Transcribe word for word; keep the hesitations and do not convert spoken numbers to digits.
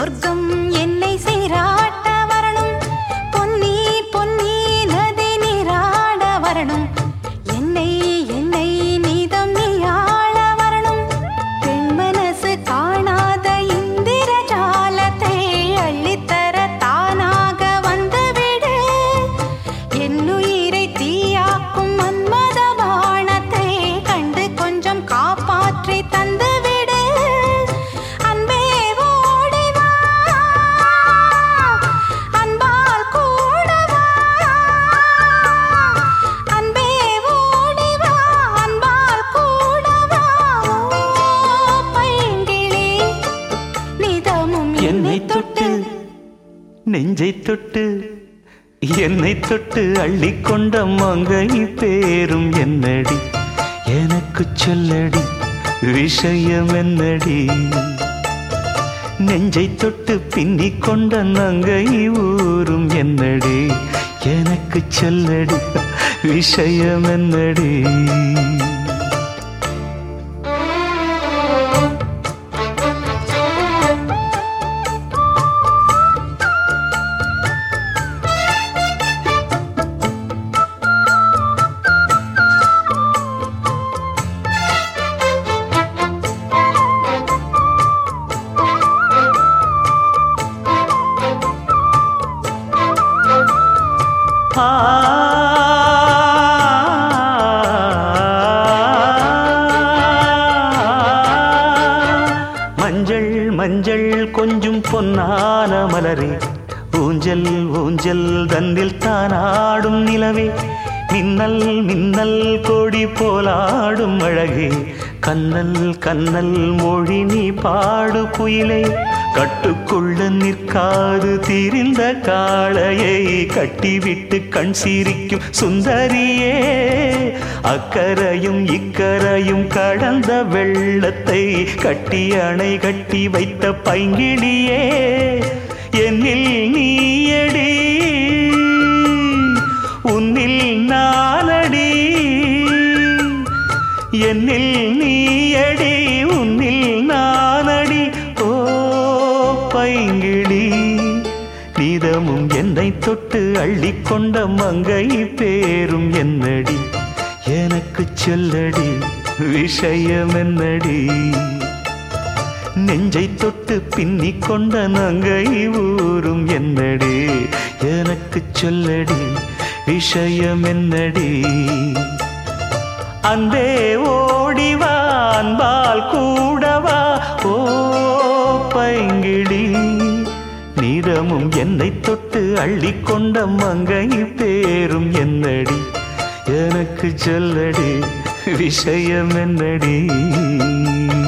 சொர்க்கம் என்னை சீராட்ட வரணும், பொன்னி பொன்னி நதி நீராட வரணும், என்னை என்னை நீதம் நீயாள வரணும். பெண் மனசு காணாத இந்திர ஜாலத்தை அள்ளித்தர தானாக வந்துவிடு. என்னுயிரை தீயாக்கும் மன்மத பாணத்தை கண்டு கொஞ்சம் காப்பாற்றி தந்துவிடு. அன்பே ஓடிவா, அன்பால் கூடவா, அன்பே ஓடிவா, அன்பால் கூடவா. ஓ பைங்கிளி, நிதமும் என்னை தொட்டு நெஞ்சை தொட்டு என்னை தொட்டு அள்ளிக்கொண்ட மங்கை பேரும் என்னடி, எனக்கு சொல்லடி விஷயம் என்னடி. நெஞ்சை தொட்டு பின்னிக் கொண்ட நங்கை ஊரும் என்னடி, எனக்கு சொல்லடி விஷயம் என்னடி. மஞ்சள் மஞ்சள் கொஞ்சம் பொன்னான மலரே, ஊஞ்சல் ஊஞ்சல் தந்தில் தானாடும் நிலவே, மின்னல் மின்னல் கொடி போலாடும் அழகே, கண்ணல் கண்ணல் மொழி நீ பாடு குயிலே. கட்டுக்குள்ள நிற்காது திரிந்த காளையை கட்டிவிட்டு கண் சிரிக்கும் சுந்தரியே, அக்கரையும் இக்கரையும் கடந்த வெள்ளத்தை கட்டி அணை கட்டி வைத்த பைங்கிளியே. என்னில் நீயடி, உன்னில் நானடி, என்னில் நீயடி, உன்னில் நானடி. ஓ பைங்கிளி, நீதமும் என்னை தொட்டு அள்ளிக்கொண்ட மங்கை பேரும் என்னடி, எனக்கு சொல்லடி விஷயம் என்னடி. நெஞ்சை தொட்டு பின்னிக் கொண்ட நங்கை ஊரும் என்னடி, எனக்கு சொல்லடி விஷயம் என்னடி. அன்பே ஓடிவா, அன்பால் கூடவா. ஓ பைங்கிளி, நீதமும் என்னை தொட்டு அள்ளிக்கொண்ட மங்கை பேரும் என்னடி, எனக்கு சொல்லடி விஷயம் என்னடி.